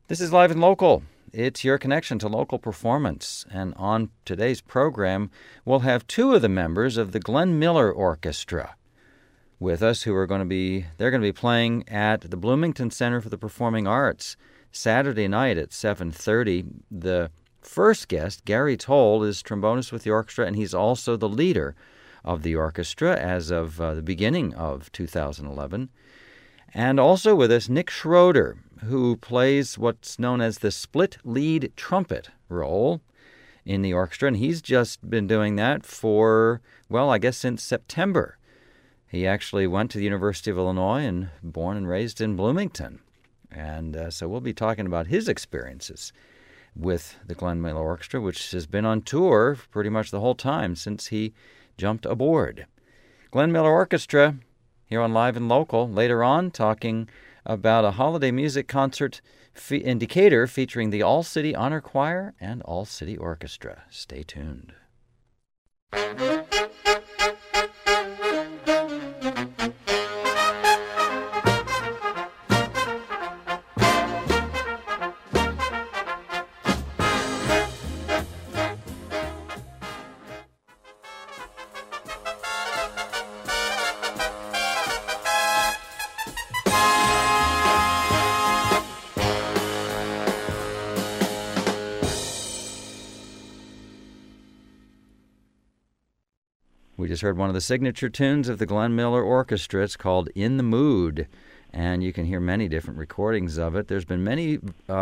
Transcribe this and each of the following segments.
This is Live and Local. It's your connection to local performance. And on today's program, we'll have two of the members of the Glenn Miller Orchestra with us they're going to be playing at the Bloomington Center for the Performing Arts Saturday night at 7:30. The first guest, Gary Toll, is trombonist with the orchestra, and he's also the leader of the orchestra as of the beginning of 2011. And also with us, Nick Schroeder, who plays what's known as the split lead trumpet role in the orchestra, and he's just been doing that for, I guess since September. He actually went to the University of Illinois and born and raised in Bloomington. And so we'll be talking about his experiences with the Glenn Miller Orchestra, which has been on tour pretty much the whole time since he jumped aboard. Glenn Miller Orchestra here on Live and Local. Later on, talking about a holiday music concert in Decatur featuring the All-City Honor Choir and All-City Orchestra. Stay tuned. We just heard one of the signature tunes of the Glenn Miller Orchestra. It's called In the Mood, and you can hear many different recordings of it. There's been many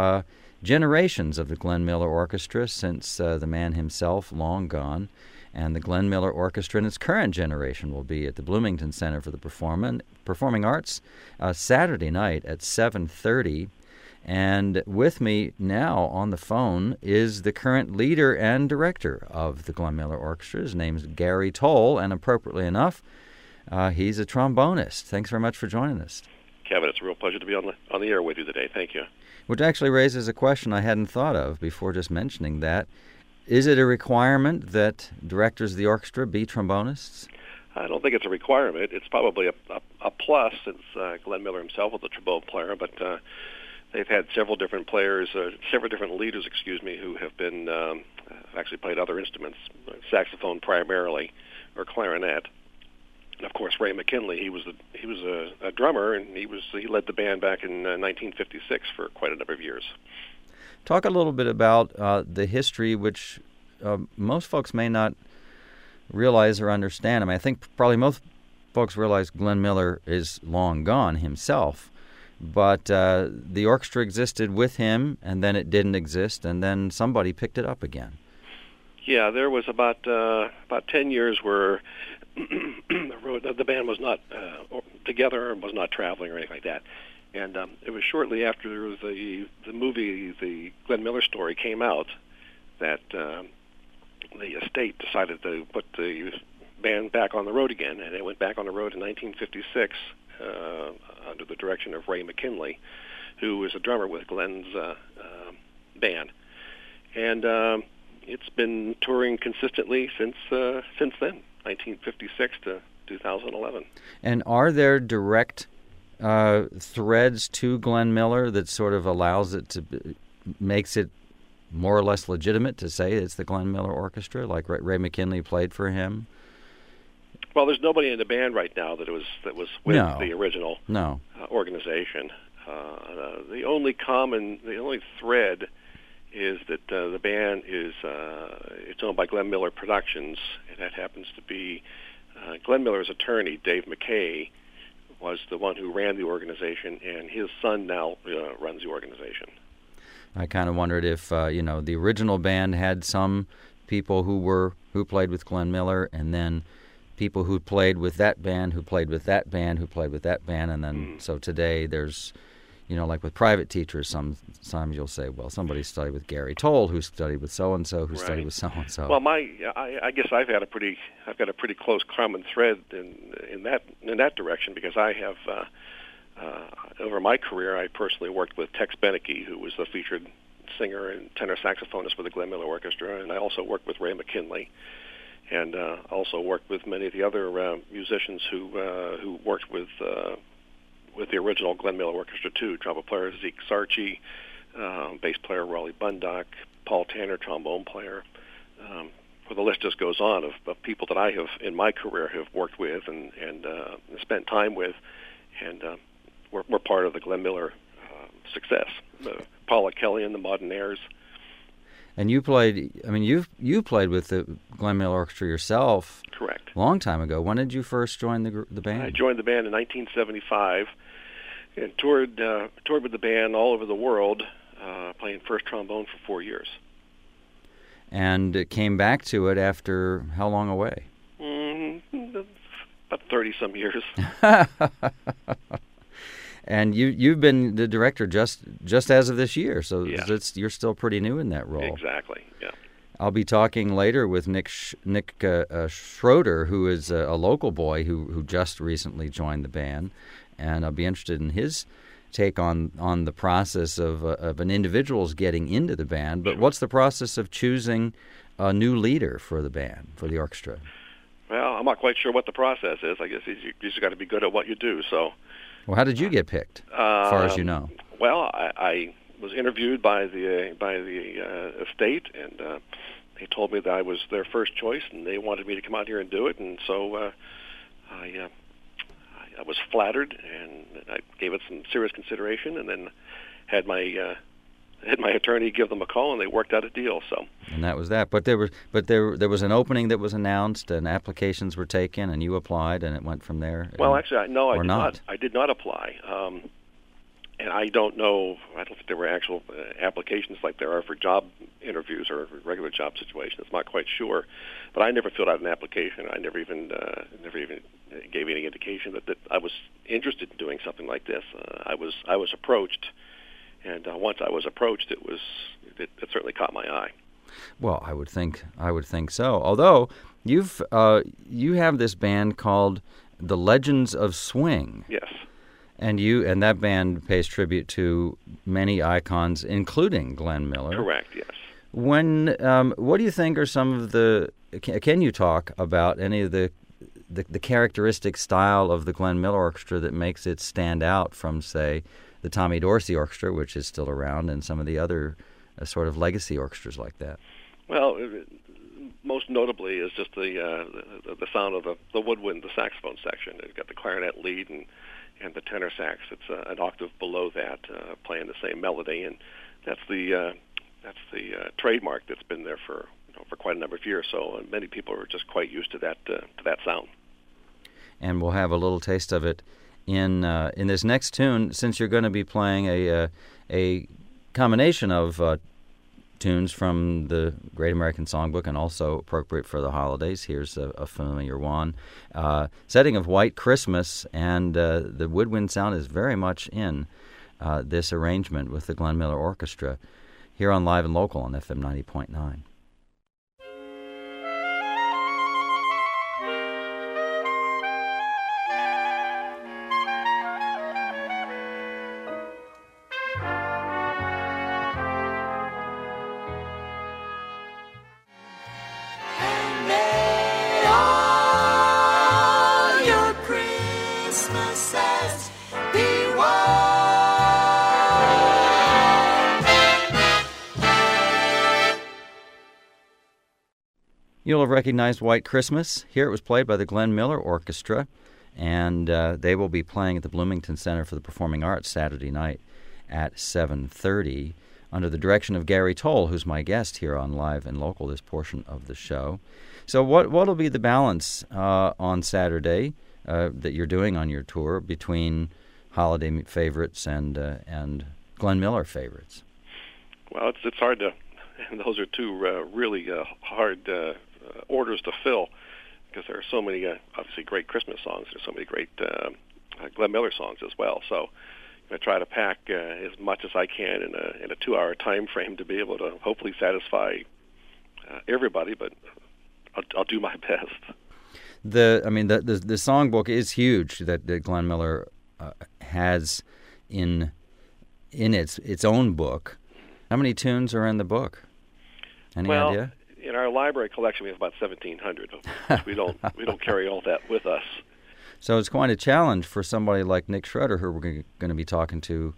generations of the Glenn Miller Orchestra since the man himself, long gone, and the Glenn Miller Orchestra in its current generation will be at the Bloomington Center for the Performing Arts Saturday night at 7:30. And with me now on the phone is the current leader and director of the Glenn Miller Orchestra. His name's Gary Toll, and appropriately enough, he's a trombonist. Thanks very much for joining us. Kevin, it's a real pleasure to be on the air with you today. Thank you. Which actually raises a question I hadn't thought of before just mentioning that. Is it a requirement that directors of the orchestra be trombonists? I don't think it's a requirement. It's probably a plus since Glenn Miller himself was a trombone player, but they've had several different leaders, who have been actually played other instruments, saxophone primarily, or clarinet. And of course, Ray McKinley, he was a drummer, and he led the band back in 1956 for quite a number of years. Talk a little bit about the history, which most folks may not realize or understand. I mean, I think probably most folks realize Glenn Miller is long gone himself. But the orchestra existed with him, and then it didn't exist, and then somebody picked it up again. Yeah, there was about 10 years where the band was not together and was not traveling or anything like that. And it was shortly after the movie, The Glenn Miller Story, came out that the estate decided to put the band back on the road again, and they went back on the road in 1956. Under the direction of Ray McKinley, who was a drummer with Glenn's band. And it's been touring consistently since then, 1956 to 2011. And are there direct threads to Glenn Miller that sort of makes it more or less legitimate to say it's the Glenn Miller Orchestra, like Ray McKinley played for him? Well, there's nobody in the band right now that was with the original organization. The only thread is that the band is it's owned by Glenn Miller Productions, and that happens to be Glenn Miller's attorney, Dave McKay, was the one who ran the organization, and his son now runs the organization. I kind of wondered if the original band had some people who played with Glenn Miller, and then people who played with that band, who played with that band, who played with that band, and then so today there's, like with private teachers, sometimes you'll say, well, somebody studied with Gary Toll, who studied with so and so, who studied with so and so. Well, I guess I've got a pretty close common thread in that direction, because I have over my career I personally worked with Tex Beneke, who was the featured singer and tenor saxophonist for the Glenn Miller Orchestra, and I also worked with Ray McKinley. And also worked with many of the other musicians who worked with the original Glenn Miller Orchestra too. Trumpet player Zeke Sarchi, bass player Raleigh Bundock, Paul Tanner, trombone player. Well, the list just goes on of people that I have in my career have worked with and spent time with, and we're part of the Glenn Miller success. Paula Kelly and the Modernaires. And you played. I mean, you played with the Glenn Miller Orchestra yourself. Correct. A long time ago. When did you first join the band? I joined the band in 1975 and toured with the band all over the world, playing first trombone for 4 years. And came back to it after how long away? About 30-some years. And you've been the director just as of this year, so Yeah. you're still pretty new in that role. Exactly, yeah. I'll be talking later with Nick Schroeder, who is a local boy who just recently joined the band, and I'll be interested in his take on the process of an individual's getting into the band. But what's the process of choosing a new leader for the band, for the orchestra? Well, I'm not quite sure what the process is. I guess you just got to be good at what you do. So, Well, how did you get picked, as far as you know? Well, I was interviewed by the estate, and they told me that I was their first choice, and they wanted me to come out here and do it. And so I was flattered, and I gave it some serious consideration, and then had my attorney give them a call, and they worked out a deal. So, and that was that. But there was an opening that was announced, and applications were taken, and you applied, and it went from there. Well, actually, I did not. I did not apply, and I don't know. I don't think there were actual applications like there are for job interviews or regular job situations. I'm not quite sure, but I never filled out an application. I never even gave any indication that I was interested in doing something like this. I was approached. And once I was approached, it certainly caught my eye. Well, I would think so. Although you have this band called the Legends of Swing. Yes. And that band pays tribute to many icons, including Glenn Miller. Correct. Yes. What do you think are some of the? Can you talk about any of the characteristic style of the Glenn Miller Orchestra that makes it stand out from, say, the Tommy Dorsey Orchestra, which is still around, and some of the other sort of legacy orchestras like that? Well, most notably is just the sound of the woodwind, the saxophone section. It's got the clarinet lead and the tenor sax. It's an octave below that, playing the same melody, and that's the trademark that's been there for quite a number of years. So many people are just quite used to that sound. And we'll have a little taste of it in this next tune, since you're going to be playing a combination of tunes from the Great American Songbook and also appropriate for the holidays. Here's a familiar one. Setting of White Christmas, and the woodwind sound is very much in this arrangement with the Glenn Miller Orchestra here on Live and Local on FM 90.9. You'll have recognized White Christmas. Here it was played by the Glenn Miller Orchestra, and they will be playing at the Bloomington Center for the Performing Arts Saturday night at 7:30 under the direction of Gary Toll, who's my guest here on Live and Local, this portion of the show. So what'll be the balance on Saturday that you're doing on your tour between holiday favorites and Glenn Miller favorites? Well, it's hard to, and those are two really hard orders to fill, because there are so many obviously great Christmas songs. There's so many great Glenn Miller songs as well. So I try to pack as much as I can in a 2-hour time frame to be able to hopefully satisfy everybody. But I'll do my best. The songbook is huge that Glenn Miller has in its own book. How many tunes are in the book? Any idea? In our library collection, we have about 1,700. We don't carry all that with us. So it's quite a challenge for somebody like Nick Schroeder, who we're going to be talking to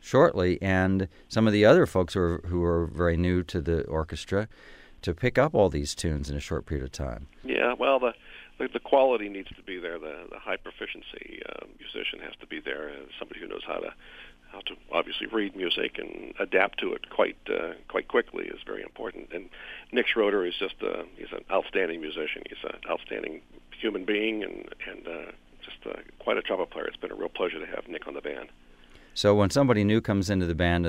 shortly, and some of the other folks who are very new to the orchestra to pick up all these tunes in a short period of time. Yeah, well, the quality needs to be there. The high proficiency musician has to be there. Somebody who knows how to obviously read music and adapt to it quite quickly is very important. And Nick Schroeder is he's an outstanding musician. He's an outstanding human being and just quite a trumpet player. It's been a real pleasure to have Nick on the band. So when somebody new comes into the band,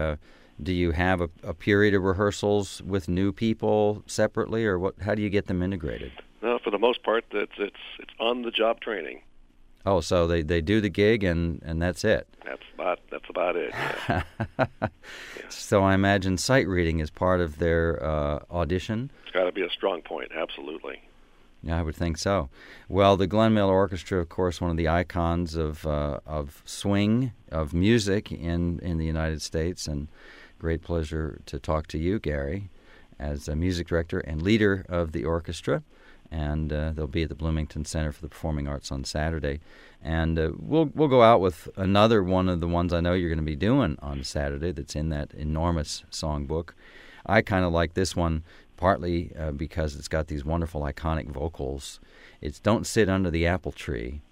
do you have a period of rehearsals with new people separately, or what? How do you get them integrated? No, for the most part, it's on-the-job training. Oh, so they do the gig and that's it. That's about it. Yeah. Yeah. So I imagine sight reading is part of their audition. It's got to be a strong point. Absolutely. Yeah, I would think so. Well, the Glenn Miller Orchestra, of course, one of the icons of swing, of music in the United States, and great pleasure to talk to you, Gary, as a music director and leader of the orchestra. And they'll be at the Bloomington Center for the Performing Arts on Saturday. And we'll go out with another one of the ones I know you're going to be doing on Saturday that's in that enormous songbook. I kind of like this one partly because it's got these wonderful iconic vocals. It's Don't Sit Under the Apple Tree.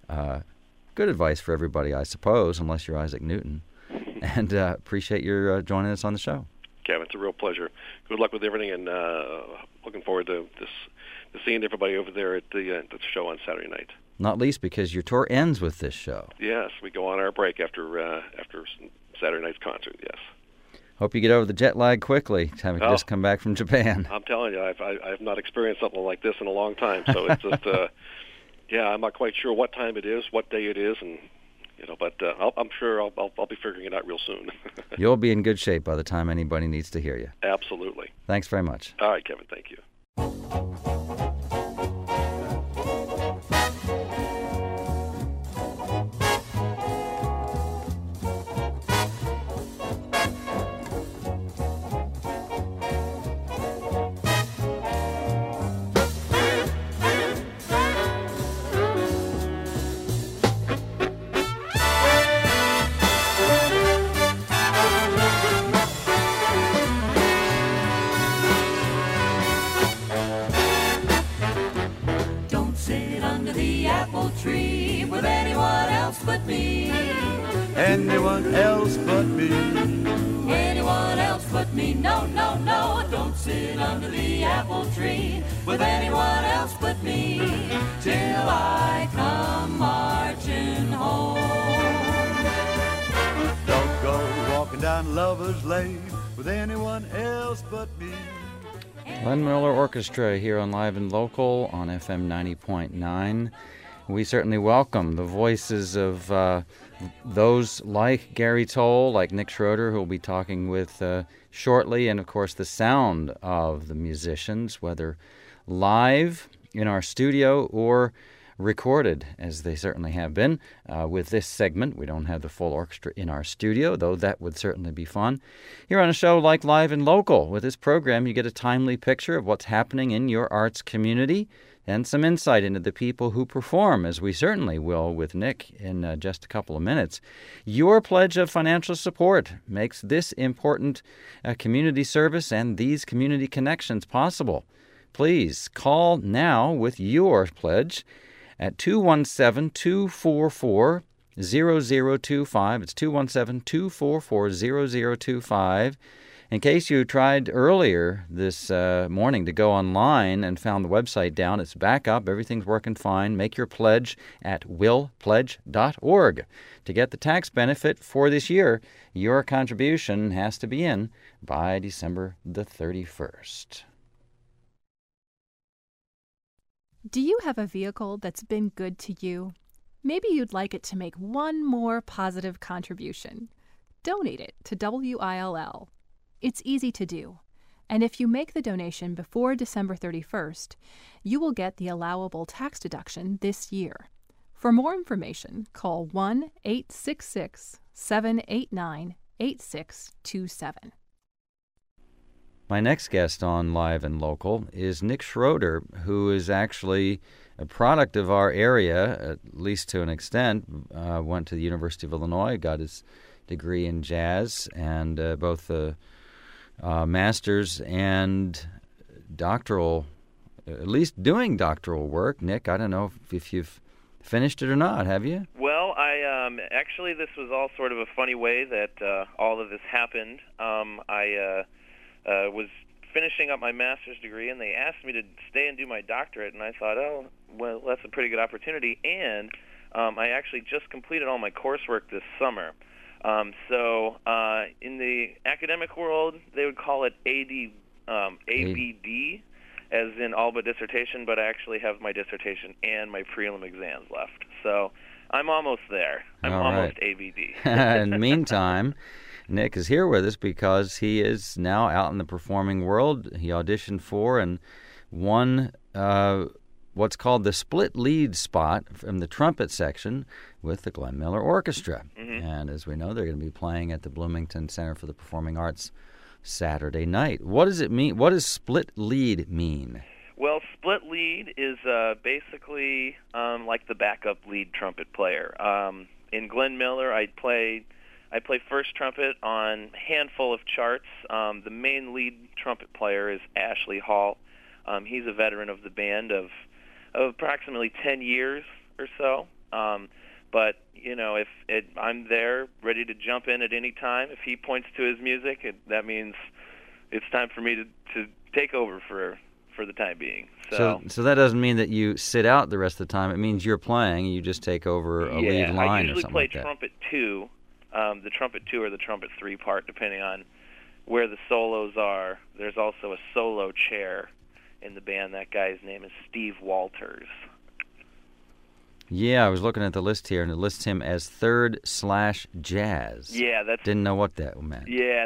Good advice for everybody, I suppose, unless you're Isaac Newton. And appreciate your joining us on the show. Kevin, it's a real pleasure. Good luck with everything, and looking forward to seeing everybody over there at the show on Saturday night. Not least because your tour ends with this show. Yes, we go on our break after Saturday night's concert, yes. Hope you get over the jet lag quickly, having just come back from Japan. I'm telling you, I've not experienced something like this in a long time, so it's just, I'm not quite sure what time it is, what day it is, and but I'm sure I'll be figuring it out real soon. You'll be in good shape by the time anybody needs to hear you. Absolutely. Thanks very much. All right, Kevin, thank you. Anyone else but me. Anyone else but me. No, no, no. Don't sit under the apple tree with anyone else but me till I come marching home. Don't go walking down Lover's Lane with anyone else but me. Glenn Miller Orchestra here on Live and Local on FM 90.9. We certainly welcome the voices of those like Gary Toll, like Nick Schroeder, who we'll be talking with shortly, and of course the sound of the musicians, whether live in our studio or recorded, as they certainly have been. With this segment, we don't have the full orchestra in our studio, though that would certainly be fun. Here on a show like Live and Local, with this program, you get a timely picture of what's happening in your arts community and some insight into the people who perform, as we certainly will with Nick in just a couple of minutes. Your pledge of financial support makes this important community service and these community connections possible. Please call now with your pledge at 217-244-0025. It's 217-244-0025. In case you tried earlier this morning to go online and found the website down, it's back up. Everything's working fine. Make your pledge at willpledge.org. To get the tax benefit for this year, your contribution has to be in by December the 31st. Do you have a vehicle that's been good to you? Maybe you'd like it to make one more positive contribution. Donate it to WILL. It's easy to do, and if you make the donation before December 31st, you will get the allowable tax deduction this year. For more information, call 1-866-789-8627. My next guest on Live and Local is Nick Schroeder, who is actually a product of our area, at least to an extent. Went to the University of Illinois, got his degree in jazz, and both the master's and doctoral, at least doing doctoral work. Nick, I don't know if you've finished it or not, have you? Well, actually, this was all sort of a funny way that all of this happened. I was finishing up my master's degree, and they asked me to stay and do my doctorate, and I thought, oh, well, that's a pretty good opportunity, and I actually just completed all my coursework this summer. So in the academic world, they would call it ABD, as in all but dissertation, but I actually have my dissertation and my prelim exams left. So I'm almost there. I'm almost ABD. In the meantime, Nick is here with us because he is now out in the performing world. He auditioned for and won what's called the split lead spot from the trumpet section with the Glenn Miller Orchestra. Mm-hmm. And as we know, they're going to be playing at the Bloomington Center for the Performing Arts Saturday night. What does it mean? What does split lead mean? Well, split lead is basically like the backup lead trumpet player. In Glenn Miller, I play first trumpet on a handful of charts. The main lead trumpet player is Ashley Hall. He's a veteran of the band of approximately 10 years or so. But, you know, if I'm there ready to jump in at any time. If he points to his music, that means it's time for me to take over for the time being. So that doesn't mean that you sit out the rest of the time. It means you're playing and you just take over a lead line or something like that. I usually play trumpet 2, the trumpet 2 or the trumpet 3 part, depending on where the solos are. There's also a solo chair in the band. That guy's name is Steve Walters. Yeah, I was looking at the list here, and it lists him as third/jazz. Yeah, didn't know what that meant. Yeah,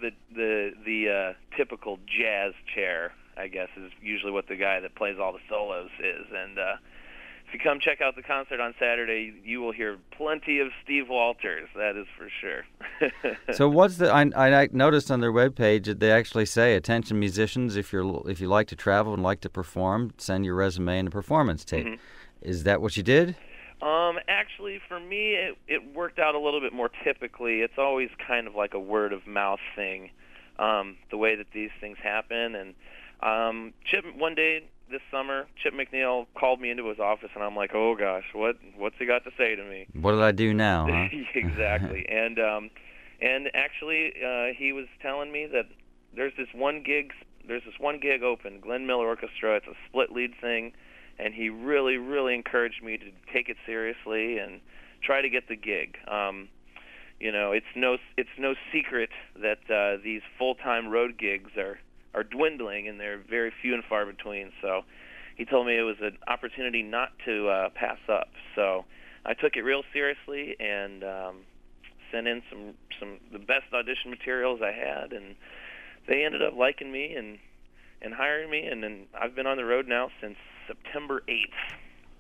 the typical jazz chair, I guess, is usually what the guy that plays all the solos is. And if you come check out the concert on Saturday, you will hear plenty of Steve Walters. That is for sure. So what's the? I noticed on their webpage that they actually say, "Attention musicians, if you like to travel and like to perform, send your resume and a performance tape." Mm-hmm. Is that what you did? Actually, for me, it worked out a little bit more typically. It's always kind of like a word-of-mouth thing, the way that these things happen. And Chip, one day this summer, Chip McNeil called me into his office, and I'm like, oh, gosh, what's he got to say to me? What did I do now, huh? Exactly. And actually, he was telling me that there's this one gig open, Glenn Miller Orchestra. It's a split lead thing. And he really, really encouraged me to take it seriously and try to get the gig. You know, it's no secret that these full-time road gigs are dwindling, and they're very few and far between. So he told me it was an opportunity not to pass up. So I took it real seriously and sent in some the best audition materials I had, and they ended up liking me and hiring me, and then I've been on the road now since September 8th.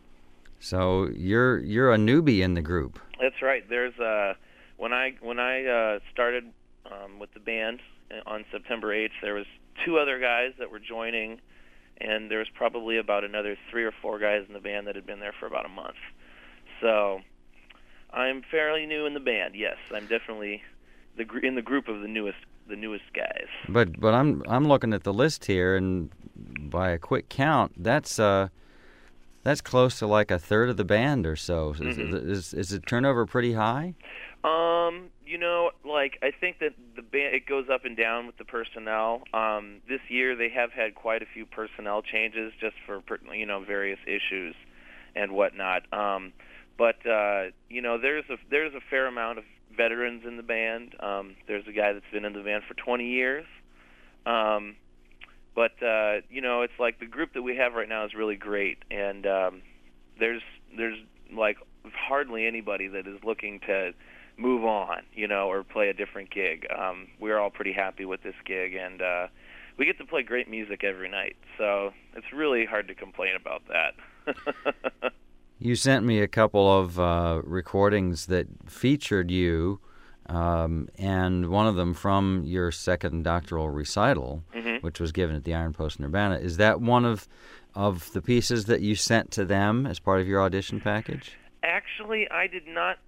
So you're a newbie in the group. That's right. There's when I started with the band on September 8th, there was 2 other guys that were joining, and there was probably about another 3 or 4 guys in the band that had been there for about a month. So I'm fairly new in the band. Yes, I'm definitely in the group of the newest guys. But I'm looking at the list here, and by a quick count, that's close to like a third of the band or so. Mm-hmm. Is the turnover pretty high? You know, like I think that the band, it goes up and down with the personnel. This year they have had quite a few personnel changes just for various issues and whatnot. But you know, there's a fair amount of veterans in the band. There's a guy that's been in the band for 20 years. But you know, it's like the group that we have right now is really great, and there's like hardly anybody that is looking to move on, you know, or play a different gig. We're all pretty happy with this gig, and we get to play great music every night, so it's really hard to complain about that. You sent me a couple of recordings that featured you, and one of them from your second doctoral recital, mm-hmm. which was given at the Iron Post in Urbana. Is that one of the pieces that you sent to them as part of your audition package? Actually, I did not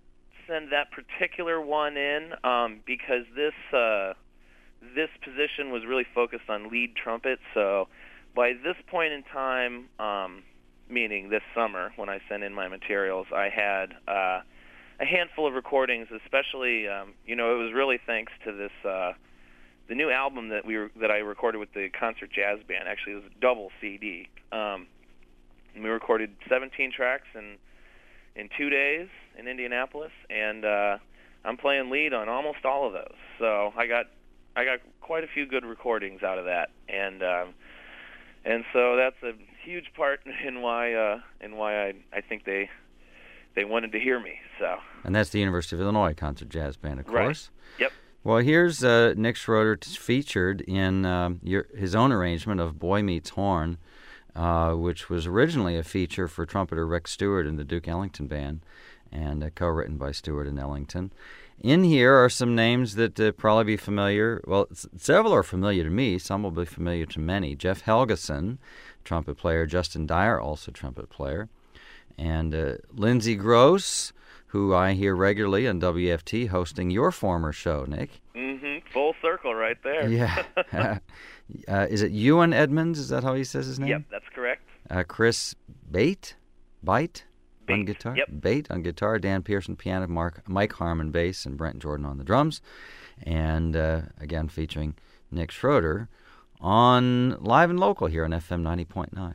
send that particular one in because this position was really focused on lead trumpet. So by this point in time, meaning this summer when I sent in my materials, I had a handful of recordings, especially, it was really thanks to this, the new album that I recorded with the Concert Jazz Band. Actually, it was a double CD. And we recorded 17 tracks in 2 days in Indianapolis, and I'm playing lead on almost all of those. So I got quite a few good recordings out of that, and so that's a huge part in why I think they wanted to hear me. So. And that's the University of Illinois Concert Jazz Band, of course. Right. Yep. Well, here's Nick Schroeder featured in his own arrangement of Boy Meets Horn, which was originally a feature for trumpeter Rick Stewart and the Duke Ellington Band, and co-written by Stewart and Ellington. In here are some names that probably be familiar. Well, several are familiar to me. Some will be familiar to many. Jeff Helgeson, trumpet player. Justin Dyer, also trumpet player. And Lindsay Gross, who I hear regularly on WFT, hosting your former show, Nick. Mm-hmm. Full circle right there. Yeah. Is it Ewan Edmonds? Is that how he says his name? Yep, that's correct. Chris Bate on guitar. Yep. Bate on guitar. Dan Pearson piano. Mike Harmon bass, and Brent Jordan on the drums. And again, featuring Nick Schroeder on Live and Local here on FM 90.9.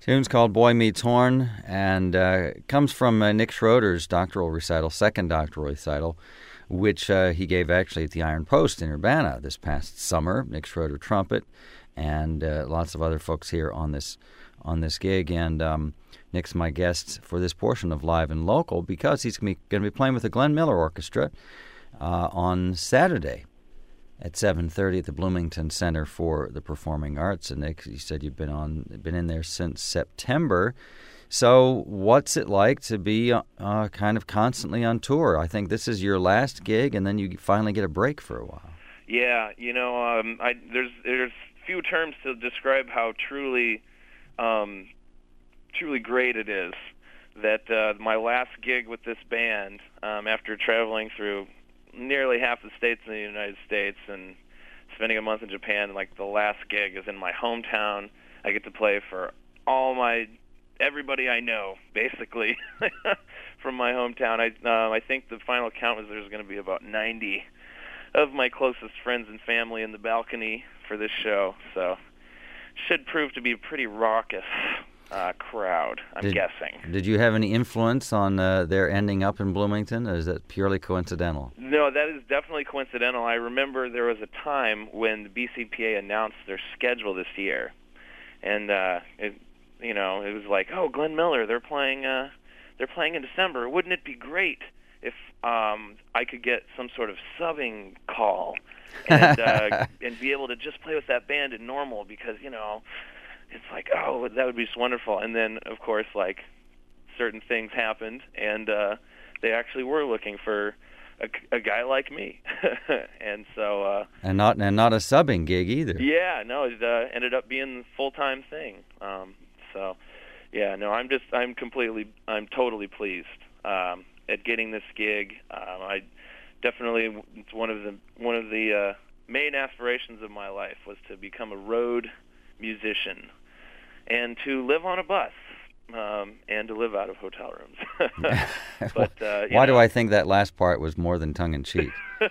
Tune's called Boy Meets Horn, and comes from Nick Schroeder's doctoral recital, second doctoral recital, which he gave actually at the Iron Post in Urbana this past summer. Nick Schroeder trumpet, and lots of other folks here on this gig. And Nick's my guest for this portion of Live and Local because he's going to be playing with the Glenn Miller Orchestra on Saturday at 7:30 at the Bloomington Center for the Performing Arts. And Nick, you said you've been in there since September. So what's it like to be kind of constantly on tour? I think this is your last gig, and then you finally get a break for a while. Yeah, there's few terms to describe how truly great it is that my last gig with this band, after traveling through nearly half the states in the United States and spending a month in Japan, like the last gig is in my hometown. I get to play for everybody I know, basically, from my hometown. I think the final count was there's going to be about 90 of my closest friends and family in the balcony for this show, so should prove to be a pretty raucous crowd, I'm guessing. Did you have any influence on their ending up in Bloomington, or is that purely coincidental? No, that is definitely coincidental. I remember there was a time when the BCPA announced their schedule this year, and it was like, oh, Glenn Miller, they're playing in December. Wouldn't it be great if I could get some sort of subbing call and and be able to just play with that band in normal, because it's like, oh, that would be just wonderful. And then, of course, like, certain things happened, and they actually were looking for a guy like me. And so... and not a subbing gig either. Yeah, no, it ended up being a full-time thing. So, yeah, no, I'm totally pleased at getting this gig. It's one of the main aspirations of my life was to become a road musician and to live on a bus and to live out of hotel rooms. But why do I think that last part was more than tongue-in-cheek?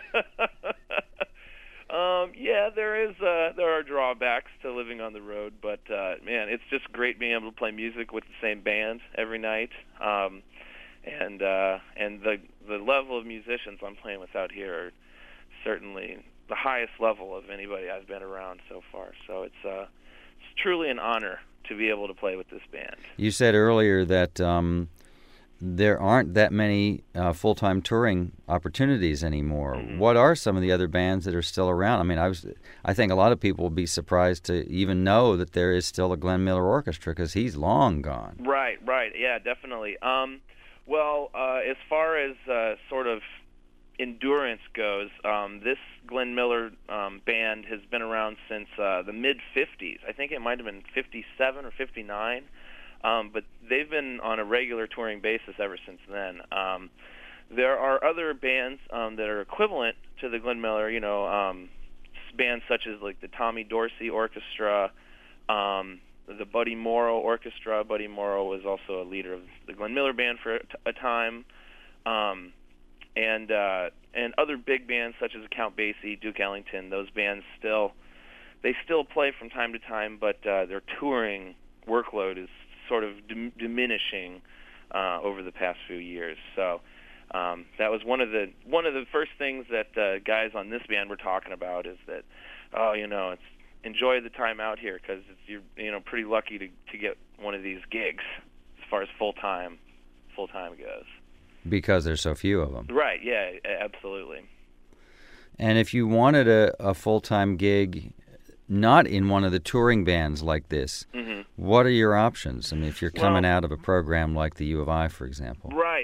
Yeah, there are drawbacks to living on the road, but man, it's just great being able to play music with the same band every night, and the level of musicians I'm playing with out here are certainly the highest level of anybody I've been around so far. So it's truly an honor to be able to play with this band. You said earlier that there aren't that many full-time touring opportunities anymore. Mm-hmm. What are some of the other bands that are still around? I mean, I think a lot of people will be surprised to even know that there is still a Glenn Miller Orchestra, because he's long gone. Right, yeah, definitely. As far as sort of endurance goes, this Glenn Miller band has been around since the mid-'50s. I think it might have been 57 or 59. But they've been on a regular touring basis ever since then. There are other bands that are equivalent to the Glenn Miller, bands such as like the Tommy Dorsey Orchestra, the Buddy Morrow Orchestra. Buddy Morrow was also a leader of the Glenn Miller band for a time, and other big bands such as Count Basie, Duke Ellington. Those bands still play from time to time, but their touring workload is sort of diminishing over the past few years. So that was one of the first things that guys on this band were talking about, is that it's enjoy the time out here, because you're pretty lucky to get one of these gigs as far as full time goes. Because there's so few of them. Right. Yeah. Absolutely. And if you wanted a full-time gig, not in one of the touring bands like this, mm-hmm. What are your options? I mean, if you're coming out of a program like the U of I, for example. Right.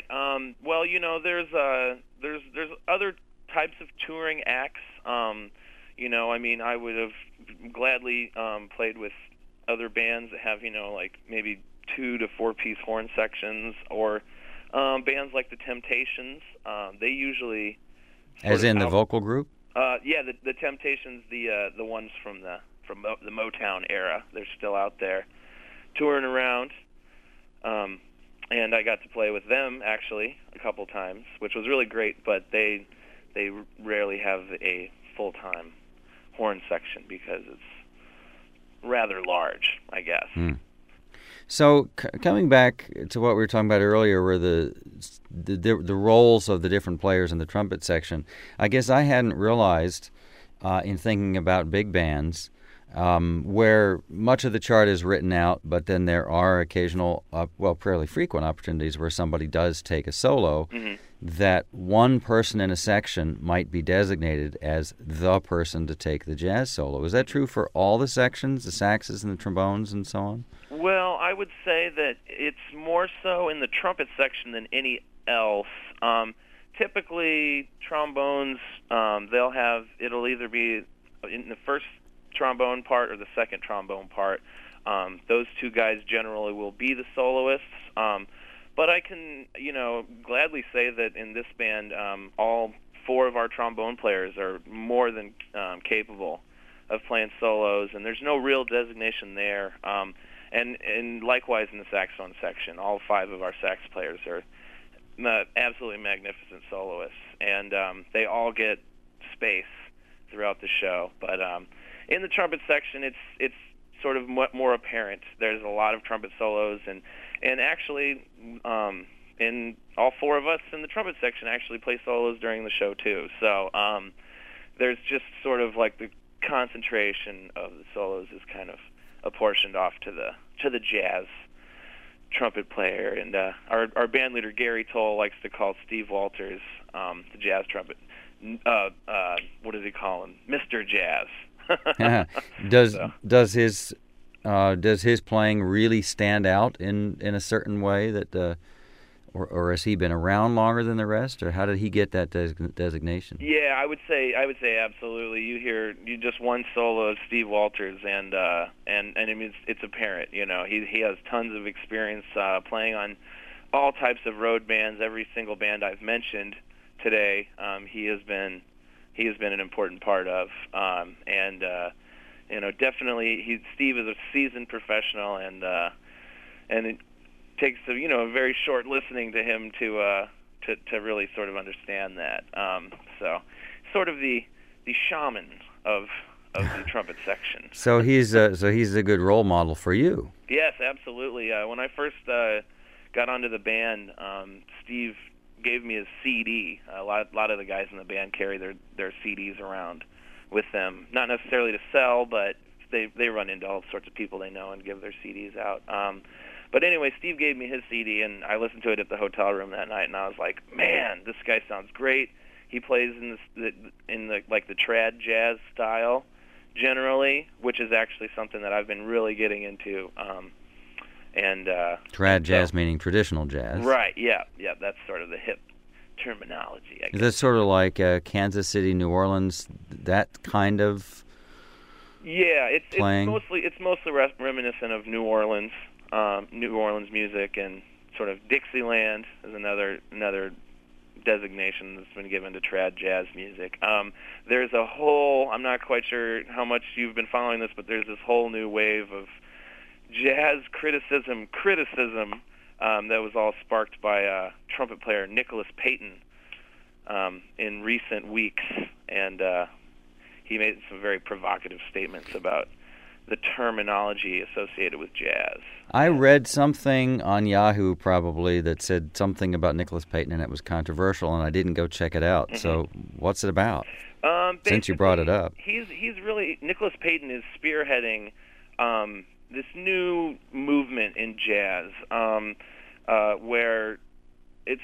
There's other types of touring acts. I would have gladly played with other bands that have, like maybe 2 to 4 piece horn sections, or bands like the Temptations. They usually, as in the vocal group. The Temptations, the ones from the Motown era. They're still out there touring around, and I got to play with them actually a couple times, which was really great. But they rarely have a full-time horn section because it's rather large, I guess. So coming back to what we were talking about earlier, were the roles of the different players in the trumpet section, I guess I hadn't realized in thinking about big bands where much of the chart is written out, but then there are occasional, fairly frequent opportunities where somebody does take a solo, that one person in a section might be designated as the person to take the jazz solo. Is that true for all the sections, the saxes and the trombones and so on? Well, I would say that it's more so in the trumpet section than any else. Typically, trombones, it'll either be in the first trombone part or the second trombone part. Those two guys generally will be the soloists. But I can, gladly say that in this band, all four of our trombone players are more than capable of playing solos, and there's no real designation there. And likewise in the saxophone section, all five of our sax players are absolutely magnificent soloists, and they all get space throughout the show. But in the trumpet section, it's sort of more apparent. There's a lot of trumpet solos, and actually, in all four of us in the trumpet section actually play solos during the show too. So there's just sort of like the concentration of the solos is kind of apportioned off to the jazz trumpet player, and our band leader Gary Toll likes to call Steve Walters the jazz trumpet. What does he call him? Mr. Jazz. Does his playing really stand out in a certain way that, or has he been around longer than the rest, or how did he get that designation? Yeah, I would say absolutely. You just one solo of Steve Walters, and I mean it's apparent. He has tons of experience playing on all types of road bands. Every single band I've mentioned today, he has been an important part of, and definitely Steve is a seasoned professional, and it takes a very short listening to him to really sort of understand that. So sort of the shaman of the trumpet section. So he's a good role model for you. Yes, absolutely. When I first got onto the band, Steve gave me his CD. A lot of the guys in the band carry their CDs around with them, not necessarily to sell, but they run into all sorts of people they know and give their CDs out. But anyway, Steve gave me his CD, and I listened to it at the hotel room that night, and I was like, man, this guy sounds great. He plays in the trad jazz style generally, which is actually something that I've been really getting into. Trad jazz meaning traditional jazz. Right, yeah, that's sort of the hip terminology, I guess. Is that sort of like Kansas City, New Orleans, that kind of playing? It's mostly reminiscent of New Orleans music, and sort of Dixieland is another designation that's been given to trad jazz music. There's a whole, I'm not quite sure how much you've been following this, but there's this whole new wave of jazz criticism that was all sparked by trumpet player Nicholas Payton in recent weeks, and he made some very provocative statements about the terminology associated with jazz. I read something on Yahoo probably that said something about Nicholas Payton, and it was controversial, and I didn't go check it out. Mm-hmm. So what's it about? Since you brought it up. Nicholas Payton is spearheading this new movement in jazz, where this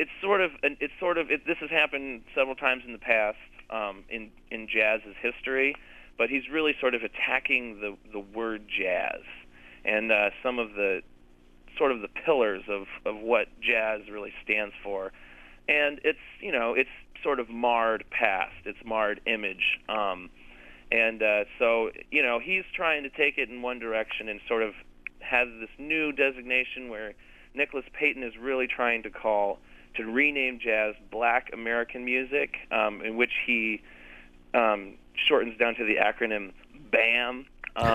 has happened several times in the past in jazz's history, but he's really sort of attacking the word jazz and some of the sort of the pillars of what jazz really stands for, and it's sort of marred past, it's marred image. So he's trying to take it in one direction and sort of has this new designation where Nicholas Payton is really trying to rename jazz Black American music, in which he shortens down to the acronym BAM.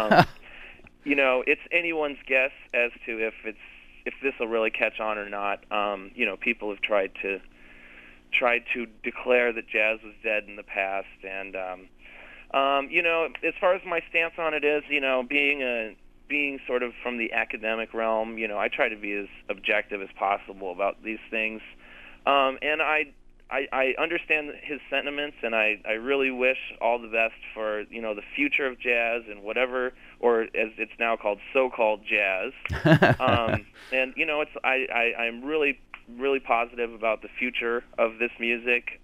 It's anyone's guess as to if this will really catch on or not. People have tried to declare that jazz was dead in the past, and as far as my stance on it is, being being sort of from the academic realm, you know, I try to be as objective as possible about these things. And I understand his sentiments, and I really wish all the best for, you know, the future of jazz and whatever, or as it's now called, so-called jazz. And, you know, I'm really, really positive about the future of this music.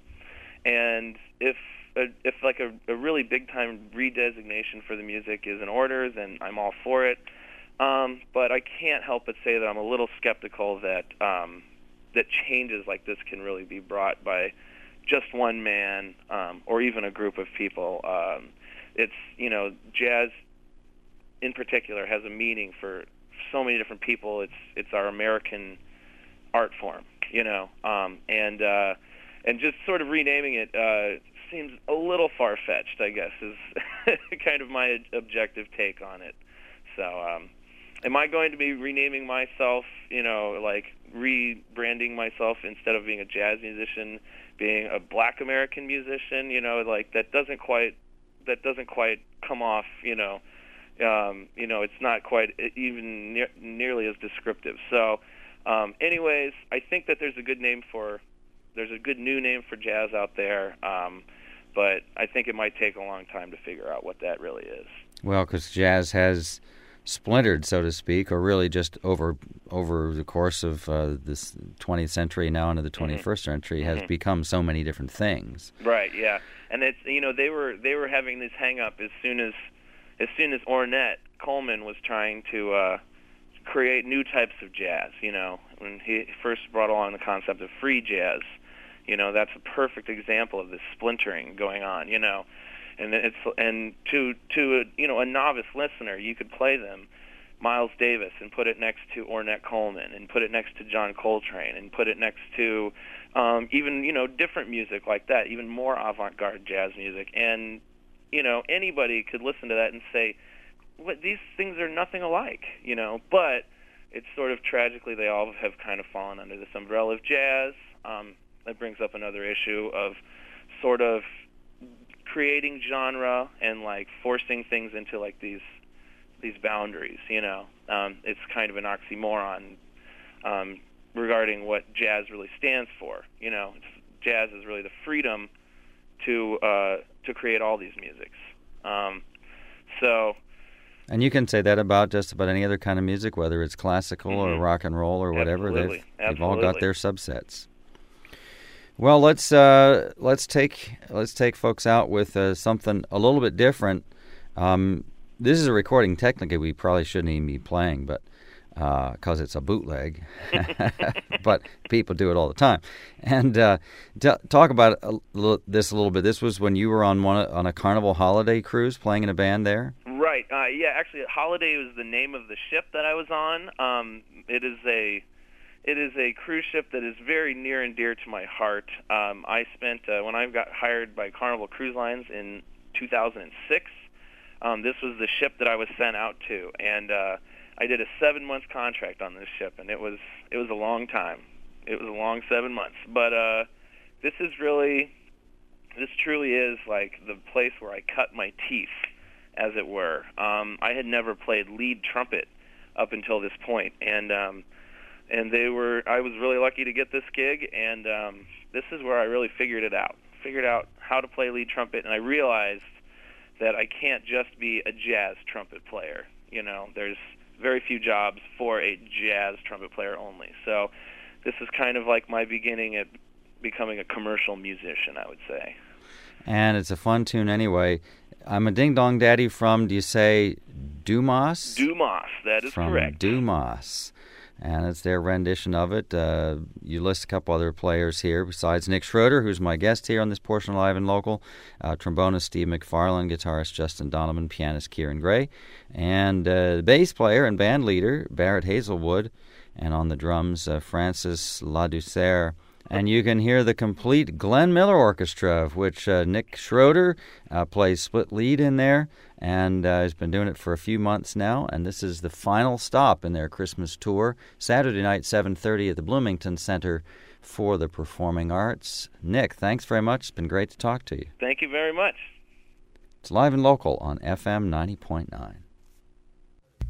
And if like a really big-time redesignation for the music is in order, then I'm all for it. But I can't help but say that I'm a little skeptical that that changes like this can really be brought by just one man or even a group of people. It's, you know, jazz in particular has a meaning for so many different people. It's our American art form, you know, and just sort of renaming it seems a little far-fetched, I guess, is kind of my objective take on it. So, am I going to be renaming myself, you know, like rebranding myself instead of being a jazz musician, being a Black American musician? You know, like that doesn't quite come off. You know, it's not quite even nearly as descriptive. So, anyways, I think that there's a good new name for jazz out there. But I think it might take a long time to figure out what that really is. Well, because jazz has splintered, so to speak, or really just over the course of this 20th century now into the 21st century has become so many different things. Right. Yeah, and it's, you know, they were having this hang up as soon as Ornette Coleman was trying to create new types of jazz. You know, when he first brought along the concept of free jazz. You know, that's a perfect example of this splintering going on, you know. And to you know, a novice listener, you could play them Miles Davis and put it next to Ornette Coleman and put it next to John Coltrane and put it next to even, you know, different music like that, even more avant-garde jazz music. And, you know, anybody could listen to that and say, "What, these things are nothing alike," you know. But it's sort of tragically they all have kind of fallen under this umbrella of jazz. That brings up another issue of sort of creating genre and like forcing things into like these boundaries, you know. It's kind of an oxymoron regarding what jazz really stands for. You know, jazz is really the freedom to create all these musics. And you can say that about just about any other kind of music, whether it's classical or rock and roll or whatever. Absolutely. They've all got their subsets. Well, let's take folks out with something a little bit different. This is a recording technically we probably shouldn't even be playing, but because it's a bootleg, but people do it all the time. And talk about this a little bit. This was when you were on a Carnival holiday cruise, playing in a band there. Right. Yeah. Actually, Holiday was the name of the ship that I was on. It is a cruise ship that is very near and dear to my heart. I spent, when I got hired by Carnival Cruise Lines in 2006, this was the ship that I was sent out to, and I did a 7-month contract on this ship, and it was a long time. It was a long 7 months, but this truly is like the place where I cut my teeth, as it were. I had never played lead trumpet up until this point, and I was really lucky to get this gig, and this is where I really figured out how to play lead trumpet, and I realized that I can't just be a jazz trumpet player. You know, there's very few jobs for a jazz trumpet player only. So this is kind of like my beginning at becoming a commercial musician, I would say. And it's a fun tune anyway. I'm a Ding Dong Daddy from, do you say Dumas? Dumas, that is correct. From Dumas. And it's their rendition of it. You list a couple other players here besides Nick Schroeder, who's my guest here on this portion of Live and Local, trombonist Steve McFarland, guitarist Justin Donovan, pianist Kieran Gray, and bass player and band leader Barrett Hazelwood, and on the drums Francis Ladouceur. And you can hear the complete Glenn Miller Orchestra, of which Nick Schroeder plays split lead in there, and has been doing it for a few months now. And this is the final stop in their Christmas tour, Saturday night, 7:30 at the Bloomington Center for the Performing Arts. Nick, thanks very much. It's been great to talk to you. Thank you very much. It's Live and Local on FM 90.9.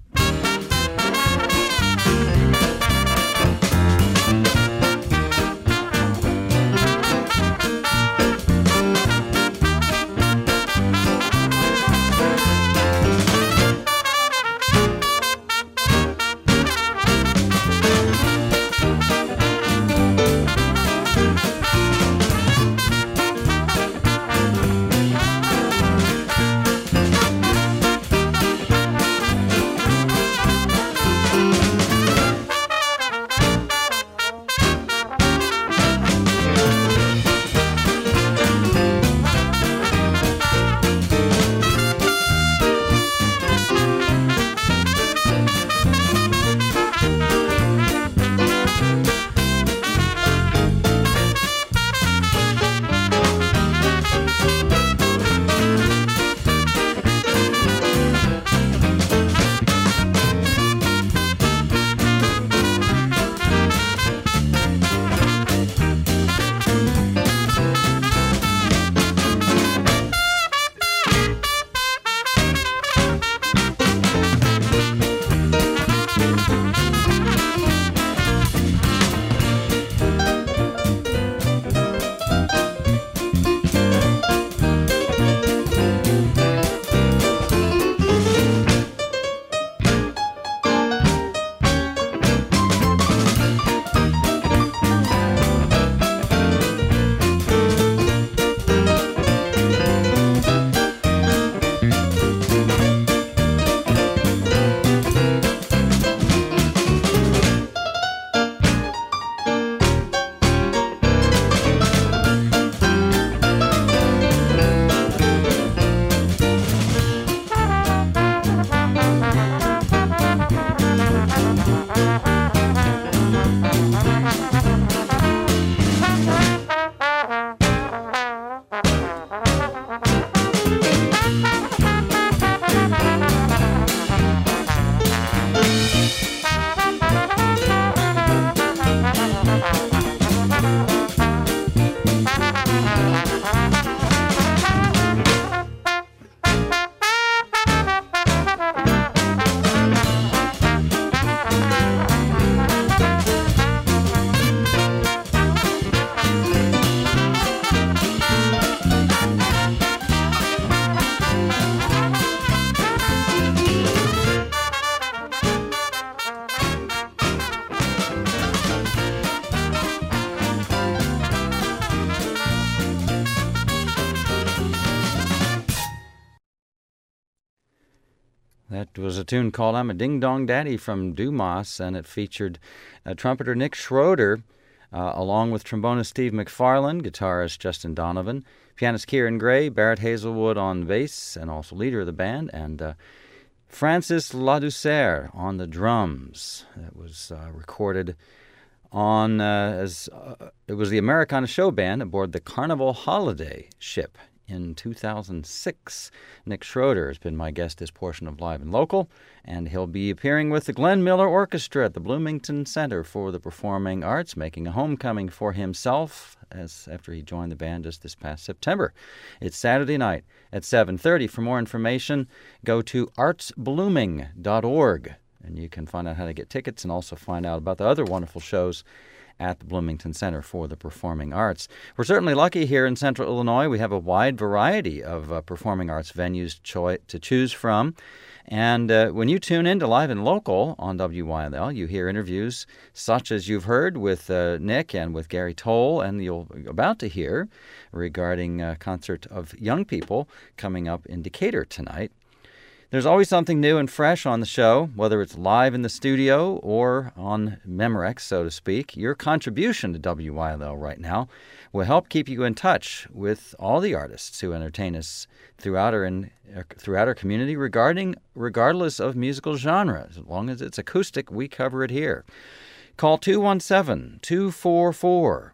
That was a tune called I'm a Ding Dong Daddy from Dumas, and it featured trumpeter Nick Schroeder, along with trombonist Steve McFarland, guitarist Justin Donovan, pianist Kieran Gray, Barrett Hazelwood on bass, and also leader of the band, and Francis Ladouceur on the drums. It was recorded on it was the Americana Show Band aboard the Carnival Holiday ship in 2006. Nick Schroeder has been my guest this portion of Live and Local, and he'll be appearing with the Glenn Miller Orchestra at the Bloomington Center for the Performing Arts, making a homecoming for himself after he joined the band just this past September. It's Saturday night at 7:30. For more information, go to artsblooming.org, and you can find out how to get tickets and also find out about the other wonderful shows at the Bloomington Center for the Performing Arts. We're certainly lucky here in Central Illinois. We have a wide variety of performing arts venues to choose from. And when you tune in to Live and Local on WYLL, you hear interviews such as you've heard with Nick and with Gary Toll, and you're about to hear regarding a concert of young people coming up in Decatur tonight. There's always something new and fresh on the show, whether it's live in the studio or on Memorex, so to speak. Your contribution to WYLL right now will help keep you in touch with all the artists who entertain us throughout our community, regardless of musical genre. As long as it's acoustic, we cover it here. Call 217-244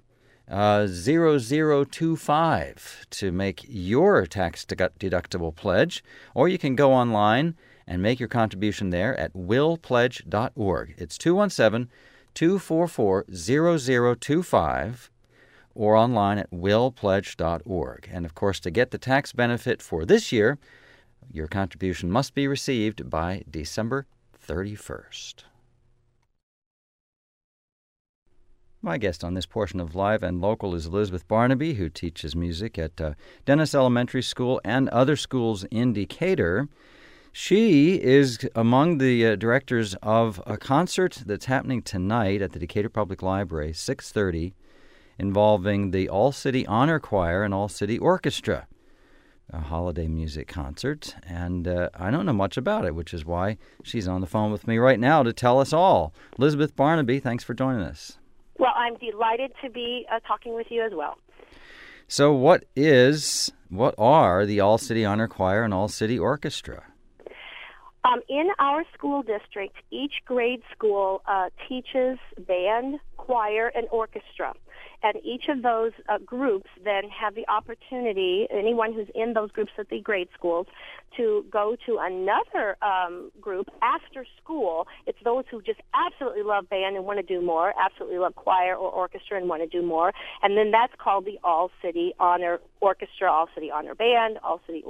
0025 to make your tax-deductible pledge, or you can go online and make your contribution there at willpledge.org. It's 217-244-0025 or online at willpledge.org. And, of course, to get the tax benefit for this year, your contribution must be received by December 31st. My guest on this portion of Live and Local is Elizabeth Barnaby, who teaches music at Dennis Elementary School and other schools in Decatur. She is among the directors of a concert that's happening tonight at the Decatur Public Library, 6:30, involving the All-City Honor Choir and All-City Orchestra, a holiday music concert. And I don't know much about it, which is why she's on the phone with me right now to tell us all. Elizabeth Barnaby, thanks for joining us. Well, I'm delighted to be talking with you as well. So what are the All-City Honor Choir and All-City Orchestra? In our school district, each grade school teaches band, choir, and orchestra. And each of those groups then have the opportunity, anyone who's in those groups at the grade schools, to go to another group after school. It's those who just absolutely love band and want to do more, absolutely love choir or orchestra and want to do more. And then that's called the All-City Honor Orchestra, All-City Honor Band, All-City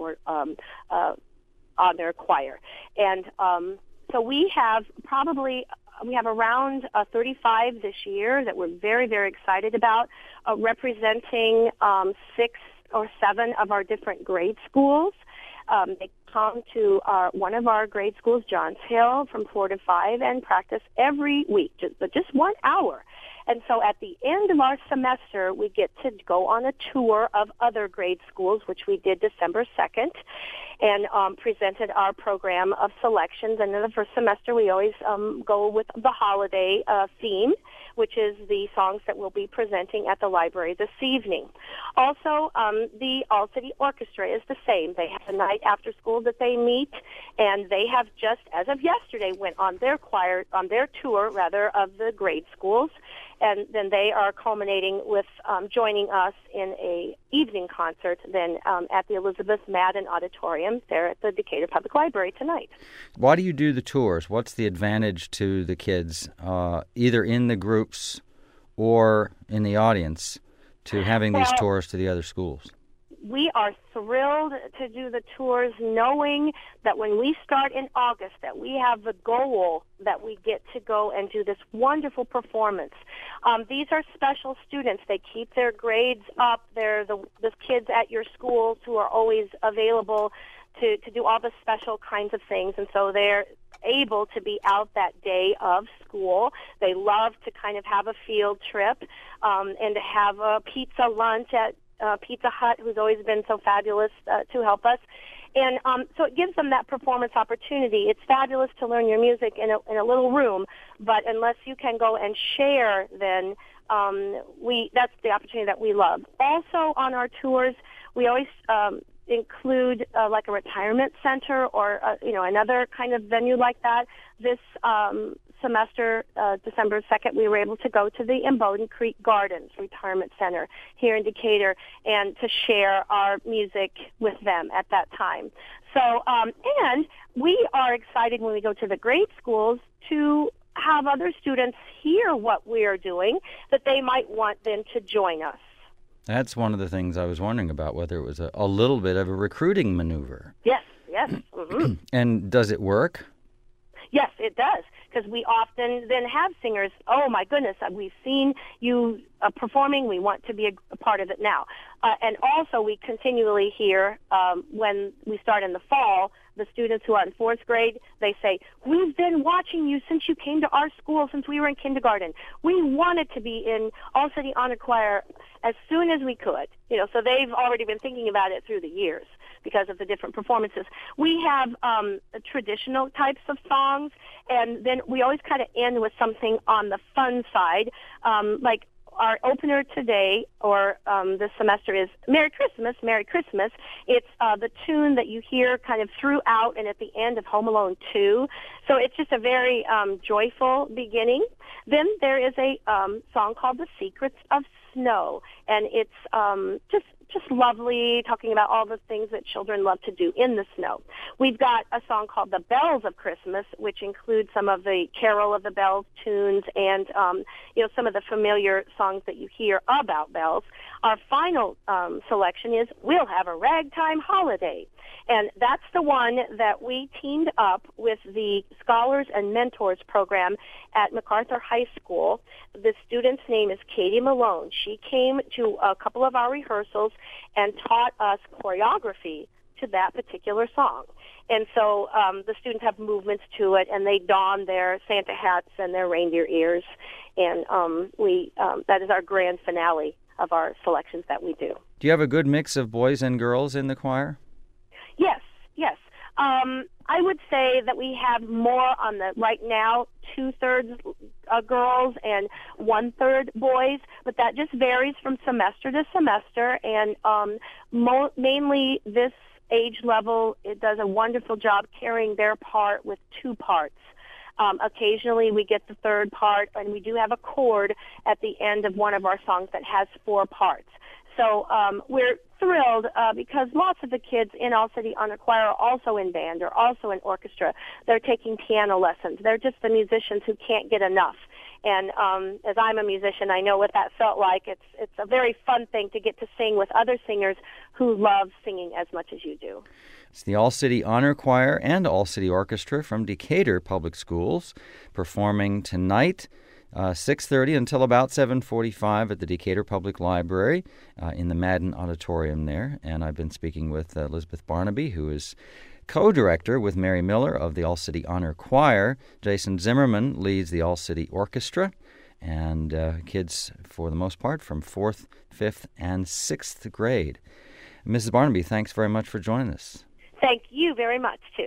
Honor Choir. And so we have around 35 this year that we're very, very excited about, representing 6 or 7 of our different grade schools. They come to one of our grade schools, Johns Hill, from 4 to 5, and practice every week, just 1 hour. And so at the end of our semester, we get to go on a tour of other grade schools, which we did December 2nd, and presented our program of selections. And in the first semester, we always go with the holiday theme, which is the songs that we'll be presenting at the library this evening. Also, the All-City Orchestra is the same. They have a night after school that they meet, and they have just, as of yesterday, went on their tour of the grade schools. And then they are culminating with joining us in a evening concert then at the Elizabeth Madden Auditorium there at the Decatur Public Library tonight. Why do you do the tours? What's the advantage to the kids, either in the groups or in the audience, to having these tours to the other schools? We are thrilled to do the tours, knowing that when we start in August, that we have the goal that we get to go and do this wonderful performance. These are special students. They keep their grades up. They're the kids at your schools who are always available to do all the special kinds of things, and so they're able to be out that day of school. They love to kind of have a field trip and to have a pizza lunch at Pizza Hut, who's always been so fabulous to help us. And so it gives them that performance opportunity. It's fabulous to learn your music in a little room, but unless you can go and share, then that's the opportunity that we love. Also on our tours, we always include like a retirement center or another kind of venue like that. This semester, December 2nd, we were able to go to the Imboden Creek Gardens Retirement Center here in Decatur and to share our music with them at that time. So, and we are excited when we go to the grade schools to have other students hear what we are doing, that they might want then to join us. That's one of the things I was wondering about, whether it was a little bit of a recruiting maneuver. Yes. Mm-hmm. And does it work? Yes, it does, because we often then have singers, oh my goodness, we've seen you performing, we want to be a part of it now. And also we continually hear when we start in the fall, the students who are in fourth grade, they say, we've been watching you since you came to our school, since we were in kindergarten. We wanted to be in All City Honor Choir as soon as we could. So they've already been thinking about it through the years because of the different performances. We have traditional types of songs, and then we always kind of end with something on the fun side, like our opener today or this semester is Merry Christmas, Merry Christmas. It's the tune that you hear kind of throughout and at the end of Home Alone 2. So it's just a very joyful beginning. Then there is a song called The Secrets of Snow, and it's just lovely, talking about all the things that children love to do in the snow. We've got a song called The Bells of Christmas, which includes some of the Carol of the Bells tunes and, some of the familiar songs that you hear about bells. Our final selection is We'll Have a Ragtime Holiday. And that's the one that we teamed up with the Scholars and Mentors program at MacArthur High School. The student's name is Katie Malone. She came to a couple of our rehearsals and taught us choreography to that particular song. And so the students have movements to it, and they don their Santa hats and their reindeer ears. And that is our grand finale of our selections that we do. Do you have a good mix of boys and girls in the choir? Yes. I would say that we have more on the, right now, 2/3 girls and 1/3 boys, but that just varies from semester to semester, and mainly this age level, it does a wonderful job carrying their part with 2 parts. Occasionally we get the 3rd part, and we do have a chord at the end of one of our songs that has 4 parts. So we're thrilled because lots of the kids in All City Honor Choir are also in band or also in orchestra. They're taking piano lessons. They're just the musicians who can't get enough. And as I'm a musician, I know what that felt like. It's a very fun thing to get to sing with other singers who love singing as much as you do. It's the All City Honor Choir and All City Orchestra from Decatur Public Schools performing tonight, 6:30 until about 7:45 at the Decatur Public Library in the Madden Auditorium there. And I've been speaking with Elizabeth Barnaby, who is co-director with Mary Miller of the All City Honor Choir. Jason Zimmerman leads the All City Orchestra, and kids, for the most part, from 4th, 5th, and 6th grade. Mrs. Barnaby, thanks very much for joining us. Thank you very much, too.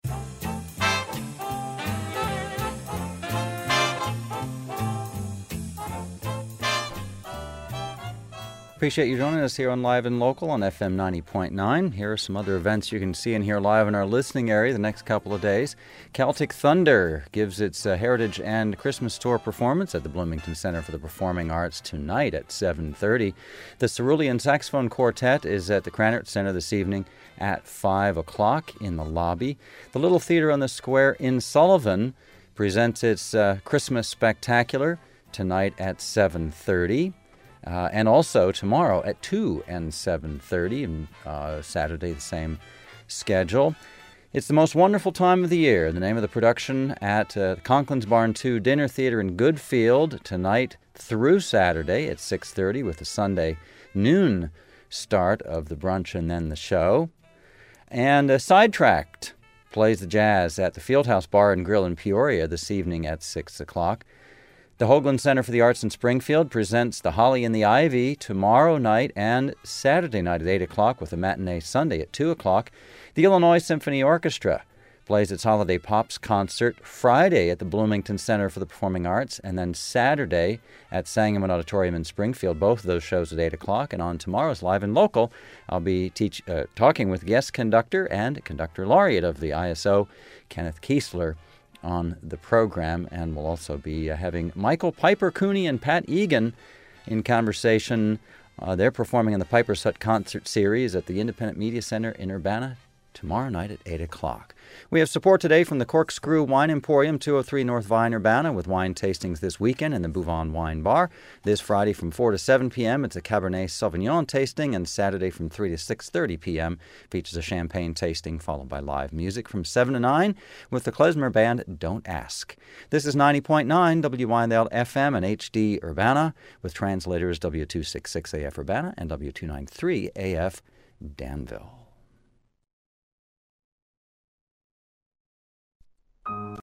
Appreciate you joining us here on Live and Local on FM 90.9. Here are some other events you can see and hear live in our listening area the next couple of days. Celtic Thunder gives its Heritage and Christmas Tour performance at the Bloomington Center for the Performing Arts tonight at 7:30. The Cerulean Saxophone Quartet is at the Krannert Center this evening at 5 o'clock in the lobby. The Little Theater on the Square in Sullivan presents its Christmas Spectacular tonight at 7:30. And also tomorrow at 2 and 7:30, and Saturday the same schedule. It's the most wonderful time of the year. The name of the production at Conklin's Barn 2 Dinner Theater in Goodfield tonight through Saturday at 6:30 with the Sunday noon start of the brunch and then the show. And Sidetracked plays the jazz at the Fieldhouse Bar and Grill in Peoria this evening at 6 o'clock. The Hoagland Center for the Arts in Springfield presents The Holly and the Ivy tomorrow night and Saturday night at 8 o'clock with a matinee Sunday at 2 o'clock. The Illinois Symphony Orchestra plays its Holiday Pops concert Friday at the Bloomington Center for the Performing Arts, and then Saturday at Sangamon Auditorium in Springfield. Both of those shows at 8 o'clock. And on tomorrow's Live and Local, I'll be talking with guest conductor and conductor laureate of the ISO, Kenneth Kiesler, on the program. And we'll also be having Michael Piper Cooney and Pat Egan in conversation. They're performing in the Piper's Hut Concert Series at the Independent Media Center in Urbana tomorrow night at 8 o'clock. We have support today from the Corkscrew Wine Emporium, 203 North Vine, Urbana, with wine tastings this weekend in the Bouvon Wine Bar. This Friday from 4 to 7 p.m. it's a Cabernet Sauvignon tasting, and Saturday from 3 to 6:30 p.m. features a champagne tasting, followed by live music from 7 to 9 with the klezmer band Don't Ask. This is 90.9 WYL FM and HD Urbana, with translators W266 AF Urbana and W293 AF Danville.